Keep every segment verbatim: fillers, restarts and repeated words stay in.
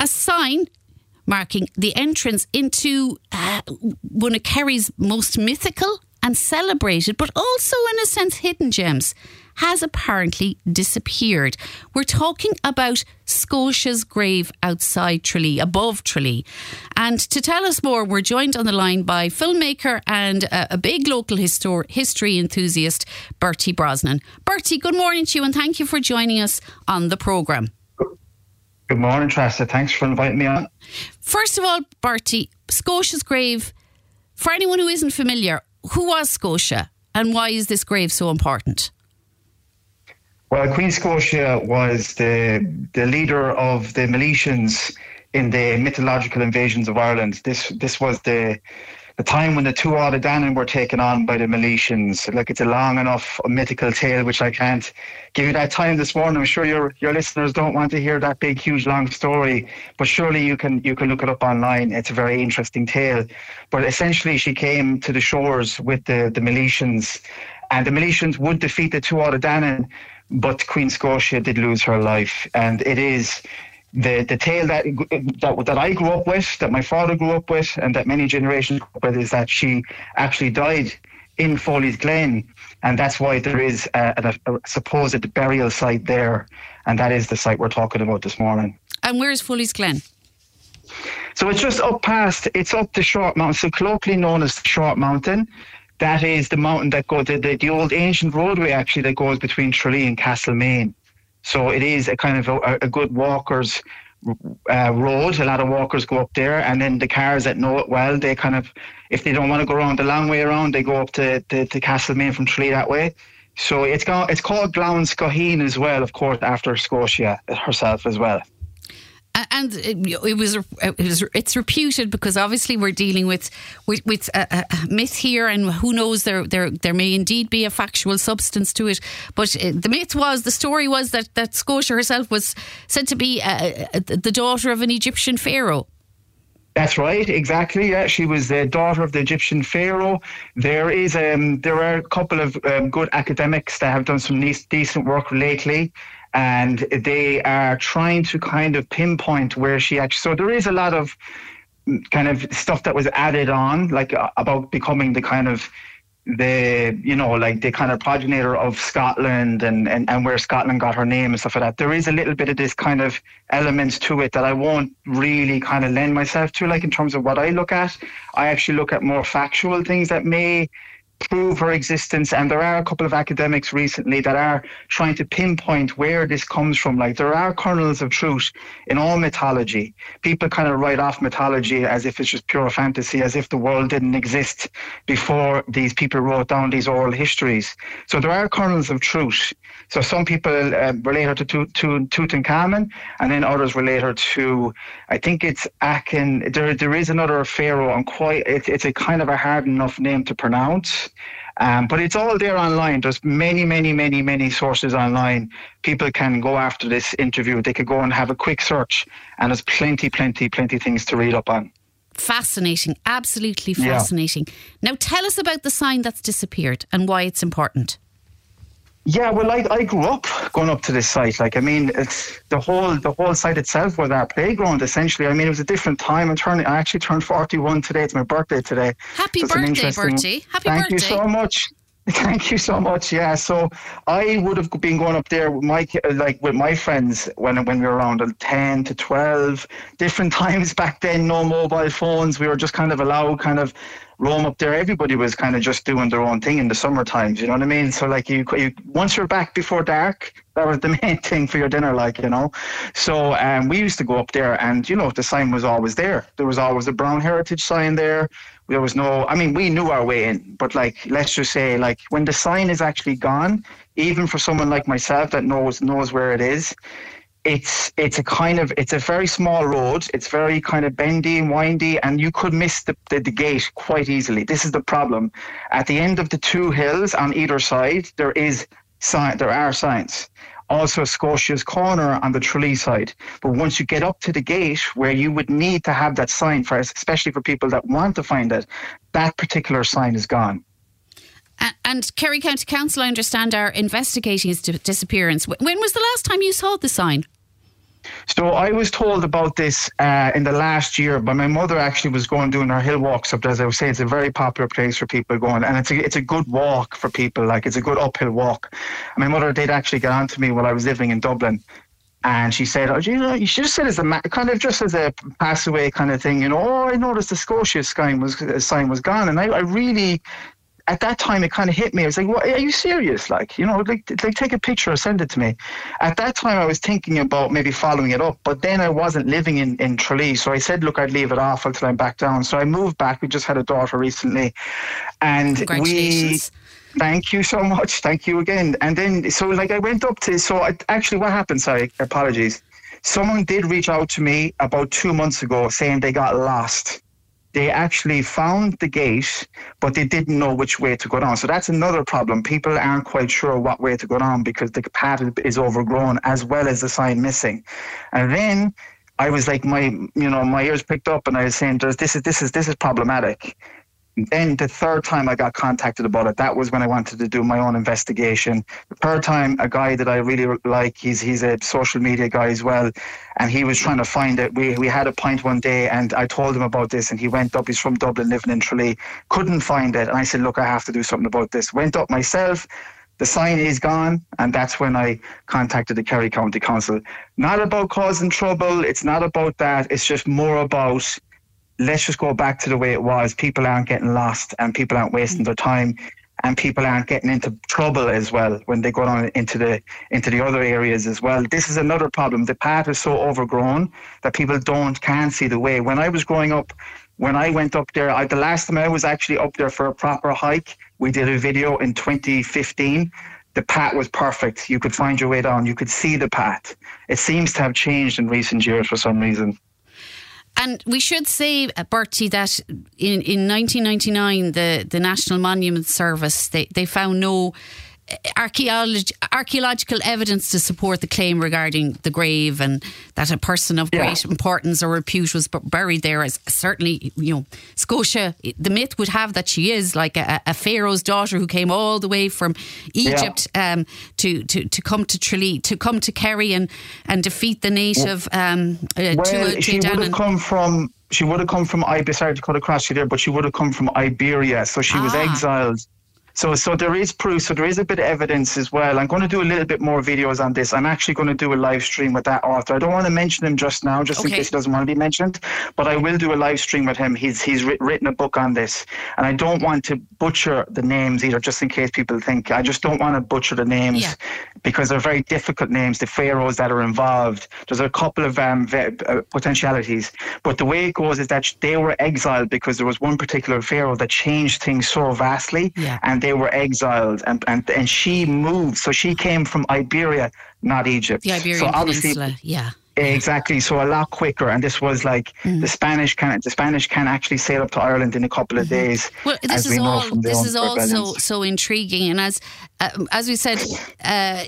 a sign marking the entrance into uh, one of Kerry's most mythical and celebrated, but also in a sense hidden gems, has apparently disappeared. We're talking about Scotia's grave outside Tralee, above Tralee. And to tell us more, we're joined on the line by filmmaker and a, a big local histor- history enthusiast, Bertie Brosnan. Bertie, good morning to you and thank you for joining us on the programme. Good morning, Tressa. Thanks for inviting me on. First of all, Bertie, Scotia's grave, for anyone who isn't familiar, who was Scotia and why is this grave so important? Well, Queen Scotia was the the leader of the Milesians in the mythological invasions of Ireland. This this was the the time when the Tuatha Dé Danann were taken on by the Milesians. Like, it's a long enough mythical tale which I can't give you that time this morning. I'm sure your your listeners don't want to hear that big, huge, long story, but surely you can you can look it up online. It's a very interesting tale. But essentially, she came to the shores with the the Milesians, and the Milesians would defeat the Tuatha Dé Danann. But Queen Scotia did lose her life, and it is the the tale that that that I grew up with, that my father grew up with, and that many generations grew up with, is that she actually died in Foley's Glen, and that's why there is a, a, a supposed burial site there, and that is the site we're talking about this morning. And where's Foley's Glen? So it's just up past, it's up the Short Mountain, so colloquially known as the Short Mountain. That is the mountain that goes, the, the, the old ancient roadway actually that goes between Tralee and Castlemaine. So it is a kind of a, a good walkers uh, road. A lot of walkers go up there, and then the cars that know it well, they kind of, if they don't want to go around the long way around, they go up to, to, to Castlemaine from Tralee that way. So it's, got, it's called Glan Scoheen as well, of course, after Scotia herself as well. And it was, it was, it's reputed because obviously we're dealing with with, with a, a myth here, and who knows, there there there may indeed be a factual substance to it. But the myth was, the story was that, that Scotia herself was said to be uh, the daughter of an Egyptian pharaoh. That's right, exactly. Yeah, she was the daughter of the Egyptian pharaoh. There is um, there are a couple of um, good academics that have done some nice, decent work lately, and they are trying to kind of pinpoint where she actually. So there is a lot of kind of stuff that was added on, like uh, about becoming the kind of the, you know, like the kind of progenitor of Scotland and, and, and where Scotland got her name and stuff like that. There is a little bit of this kind of element to it that I won't really kind of lend myself to, like in terms of what I look at. I actually look at more factual things that may prove her existence, and there are a couple of academics recently that are trying to pinpoint where this comes from. Like, there are kernels of truth in all mythology. People kind of write off mythology as if it's just pure fantasy, as if the world didn't exist before these people wrote down these oral histories. So there are kernels of truth. So some people uh, relate her to, to, to Tutankhamun, and then others relate her to, I think it's Aken. There, there is another pharaoh, and quite it, it's a kind of a hard enough name to pronounce. Um, but it's all there online. There's many, many, many, many sources online. People can go after this interview. They could go and have a quick search, and there's plenty, plenty, plenty things to read up on. Fascinating. Absolutely fascinating. Yeah. Now tell us about the sign that's disappeared and why it's important. Yeah, well, I, I grew up going up to this site. Like, I mean, it's the whole the whole site itself was our playground, essentially. I mean, it was a different time. I'm turning, I actually turned forty-one today. It's my birthday today. Happy so birthday, Bertie. Happy Thank birthday. Thank you so much. Thank you so much. Yeah, so I would have been going up there with my like with my friends when when we were around ten to twelve. Different times back then, no mobile phones. We were just kind of allowed kind of roam up there. Everybody was kind of just doing their own thing in the summer times, you know what I mean? So like you, you once you're back before dark, that was the main thing for your dinner, like, you know. So um, we used to go up there, and you know, the sign was always there. There was always a Brown Heritage sign there. There was no, I mean, we knew our way in, but like, let's just say, like, when the sign is actually gone, even for someone like myself that knows knows where it is, it's it's a kind of, it's a very small road. It's very kind of bendy and windy, and you could miss the, the, the gate quite easily. This is the problem. At the end of the two hills on either side, there is sign, there are signs. Also Scotia's Corner on the Tralee side. But once you get up to the gate where you would need to have that sign, for especially for people that want to find it, that particular sign is gone. And Kerry County Council, I understand, are investigating its disappearance. When was the last time you saw the sign? So I was told about this uh, in the last year, but my mother actually was going doing her hill walks up there. As I was saying, it's a very popular place for people going, and it's a, it's a good walk for people. Like, it's a good uphill walk. And my mother did actually get on to me while I was living in Dublin. And she said, oh, you know, you should have said as a ma- kind of just as a pass away kind of thing, you know, oh, I noticed the Scotia sign was, uh, sign was gone. And I, I really... At that time, it kind of hit me. I was like, "What? Are you serious? Like, you know, like, like, take a picture or send it to me." At that time, I was thinking about maybe following it up, but then I wasn't living in, in Tralee. So I said, look, I'd leave it off until I'm back down. So I moved back. We just had a daughter recently. And Congratulations. we... Thank you so much. Thank you again. And then, so like I went up to... So I, actually what happened, sorry, apologies. Someone did reach out to me about two months ago saying they got lost. They actually found the gate, but they didn't know which way to go down. So that's another problem. People aren't quite sure what way to go down because the path is overgrown as well as the sign missing. And then I was like, my, you know, my ears picked up, and I was saying, "There's this is this is this is problematic." Then the third time I got contacted about it, that was when I wanted to do my own investigation. The third time, a guy that I really like, he's he's a social media guy as well, and he was trying to find it. We we had a pint one day, and I told him about this, and he went up. He's from Dublin, living in Tralee, couldn't find it, and I said, look, I have to do something about this. Went up myself. The sign is gone, and that's when I contacted the Kerry County Council. Not about causing trouble. It's not about that. It's just more about, let's just go back to the way it was. People aren't getting lost, and people aren't wasting their time, and people aren't getting into trouble as well when they go down into the into the other areas as well. This is another problem. The path is so overgrown that people don't can't see the way. When I was growing up, when I went up there, I, the last time I was actually up there for a proper hike, we did a video in twenty fifteen. The path was perfect. You could find your way down. You could see the path. It seems to have changed in recent years for some reason. And we should say, Bertie, that in, in nineteen ninety-nine, the, the National Monument Service, they, they found no archaeolog- archaeological evidence to support the claim regarding the grave, and that a person of Yeah. great importance or repute was b- buried there. As certainly, you know, Scotia, the myth would have that she is like a, a pharaoh's daughter who came all the way from Egypt yeah. um, to, to, to come to Tralee, to come to Kerry and, and defeat the native um, uh, well, Tua she would have come from she would have come from Iberia. Sorry to cut across you there, but she would have come from Iberia, so she ah. was exiled. So so there is proof, so there is a bit of evidence as well. I'm going to do a little bit more videos on this. I'm actually going to do a live stream with that author. I don't want to mention him just now, just okay. in case he doesn't want to be mentioned, but I will do a live stream with him. He's he's written a book on this, and I don't want to butcher the names either, just in case people think. I just don't want to butcher the names yeah. because they're very difficult names, the pharaohs that are involved. There's a couple of um, uh, potentialities, but the way it goes is that they were exiled because there was one particular pharaoh that changed things so vastly, yeah. and they were exiled, and, and and she moved. So she came from Iberia, not Egypt. The Iberian so obviously, Peninsula, yeah. Exactly. So a lot quicker, and this was like mm. the Spanish can the Spanish can actually sail up to Ireland in a couple of mm-hmm. days. Well, this is all this is also so intriguing, and as uh, as we said, uh,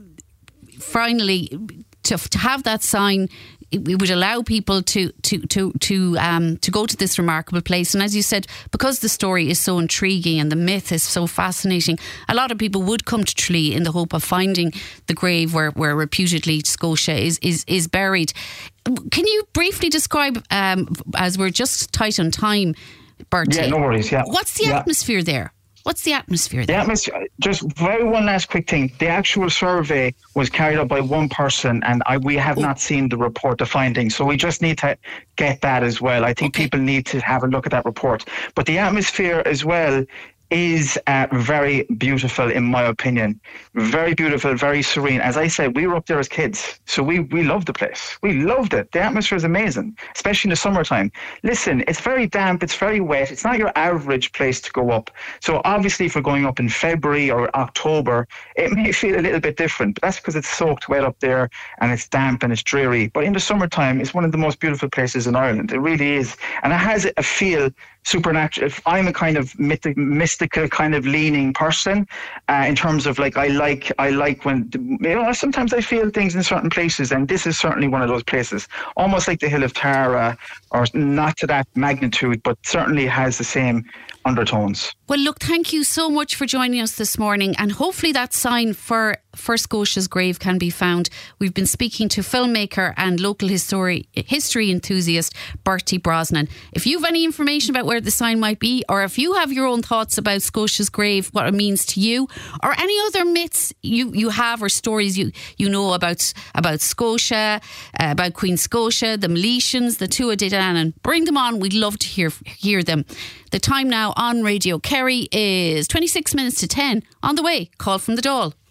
finally to to have that sign, it would allow people to to to to um to go to this remarkable place. And as you said, because the story is so intriguing and the myth is so fascinating, a lot of people would come to Tralee in the hope of finding the grave where, where reputedly Scotia is is is buried. Can you briefly describe, um, as we're just tight on time, Bertie? Yeah, no worries. Yeah, what's the yeah. atmosphere there? What's the atmosphere there? The atmosphere, just very one last quick thing. The actual survey was carried out by one person, and I, we have oh. not seen the report, the findings. So we just need to get that as well. I think okay. people need to have a look at that report. But the atmosphere as well is uh, very beautiful, in my opinion. Very beautiful, very serene. As I said, we were up there as kids, so we, we loved the place. We loved it. The atmosphere is amazing, especially in the summertime. Listen, it's very damp, it's very wet. It's not your average place to go up. So obviously, if we're going up in February or October, it may feel a little bit different, but that's because it's soaked wet up there and it's damp and it's dreary. But in the summertime, it's one of the most beautiful places in Ireland. It really is. And it has a feel supernatural. I'm a kind of mythic, myst- mystical kind of leaning person uh, in terms of like I like I like when you know sometimes I feel things in certain places, and this is certainly one of those places, almost like the Hill of Tara, or not to that magnitude, but certainly has the same undertones. Well, look, thank you so much for joining us this morning, and hopefully that sign for for Scotia's grave can be found. We've been speaking to filmmaker and local history history enthusiast Bertie Brosnan. If you've any information about where the sign might be, or if you have your own thoughts about Scotia's grave, what it means to you, or any other myths you, you have or stories you, you know about about Scotia, uh, about Queen Scotia, the Miletians, the Tuatha Dé Danann, bring them on. We'd love to hear hear them. The time now on Radio Kerry is twenty-six minutes to ten. On the way, Call from the Dáil.